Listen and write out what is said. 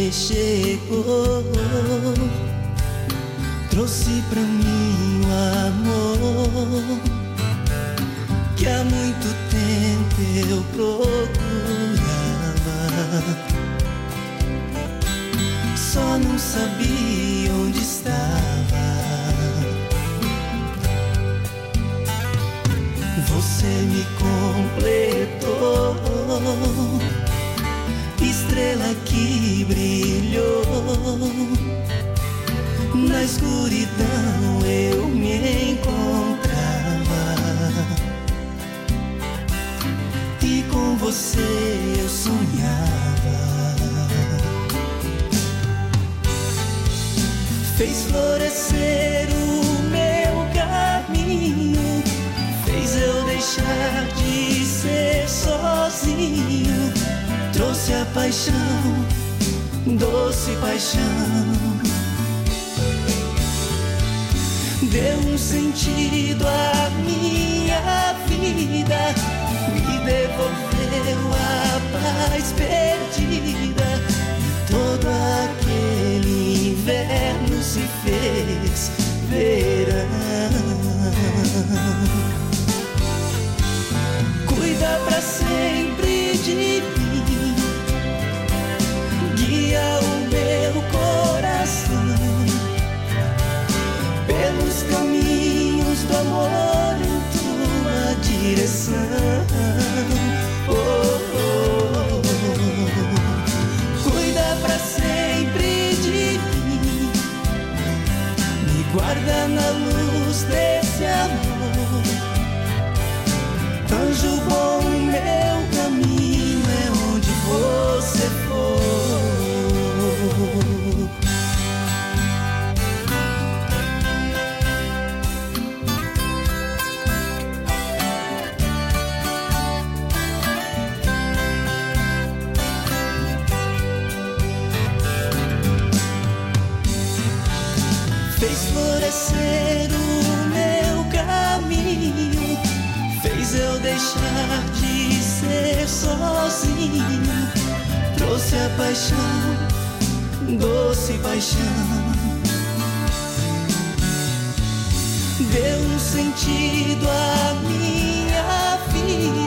você chegou, trouxe pra mim o amor que há muito tempo eu procurava. Só não sabia onde estava. Você me completou, estrela que brilhou. Na escuridão eu me encontrava, e com você eu sonhava. Fez florescer o meu caminho, fez eu deixar de ser sozinho. Trouxe a paixão, doce paixão. Deu um sentido à minha vida, me devolveu a paz perdida. E todo aquele inverno se fez verão. Cuida pra sempre de mim, guia o meu coração pelos caminhos do amor em tua direção. Oh, oh, oh. Cuida pra sempre de mim, me guarda na luz desse amor. Anjo bom, meu caminho é onde você for. Fez florescer o meu caminho, fez eu deixar de ser sozinho. Trouxe a paixão, doce paixão. Deu um sentido à minha vida,